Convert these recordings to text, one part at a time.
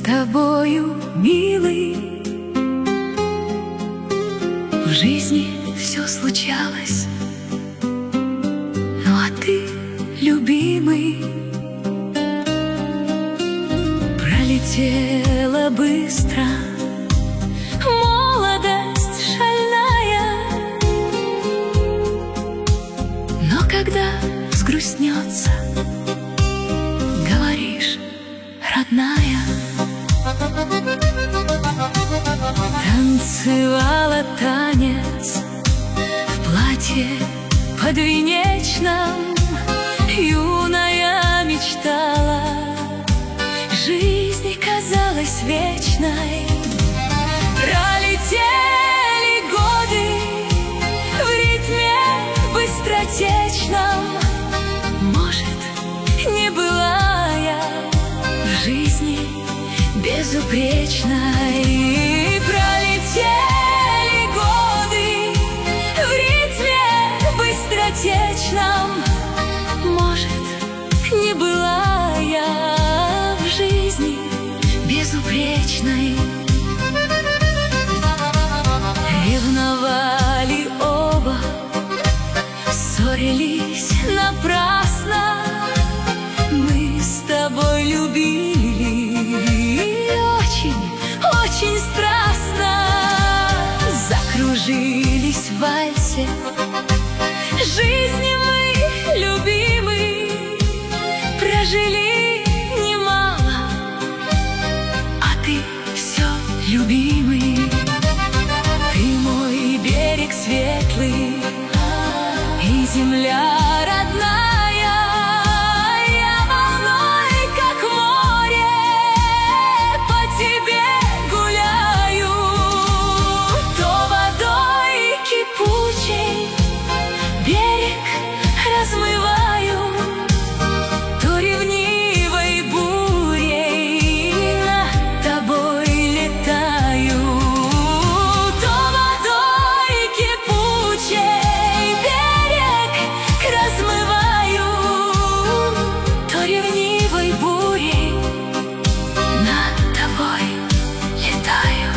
с тобою, милый. В жизни все случалось, ну а ты, любимый, пролетела быстро молодость шальная. Но когда взгрустнется, говоришь, родная. Танцевала танец в платье подвенечном, юная мечтала, жизнь казалась вечной. Пролетели годы в ритме быстротечном. Может, не была я в жизни безупречной. Пролетели годы в ритме быстротечном. Может, не была я в жизни безупречной. Ревновали оба, ссорились напрасно. Мы с тобой любили очень, очень страстно. Закружились в вальсе жизни мы, любимый, прожили немало, а ты все, любимый. Ты мой берег светлый и земля родная. Я волной, как море, по тебе гуляю. То водой кипучей берег размываю, то ревнивой бурей над тобой летаю. То водой кипучей берег размываю, то ревнивой бурей над тобой летаю.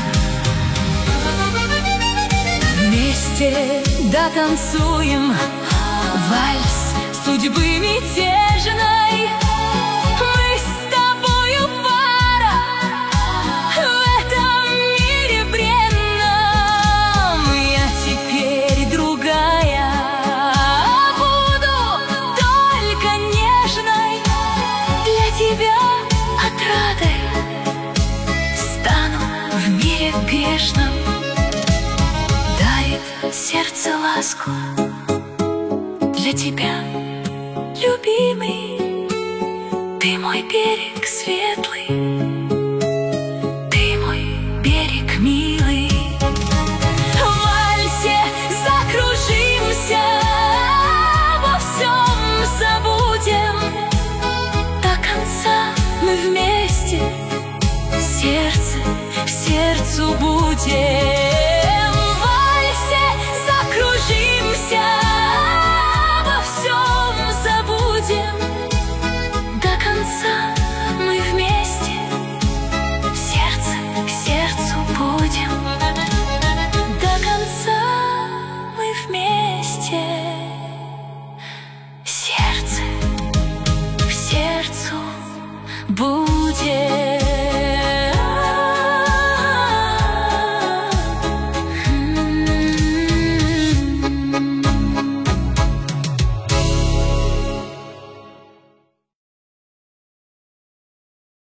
Вместе дотанцуем вальс судьбы мятежной. Мы с тобою пара в этом мире бренном. Я теперь другая, буду только нежной. Для тебя отрадой стану в мире грешном. Дарит сердце ласку для тебя, любимый. Ты мой берег светлый, ты мой берег милый. В вальсе закружимся, обо всем забудем. До конца мы вместе, сердце к сердцу будем. До конца мы вместе, сердце к сердцу будем. До конца мы вместе, сердце к сердцу будем.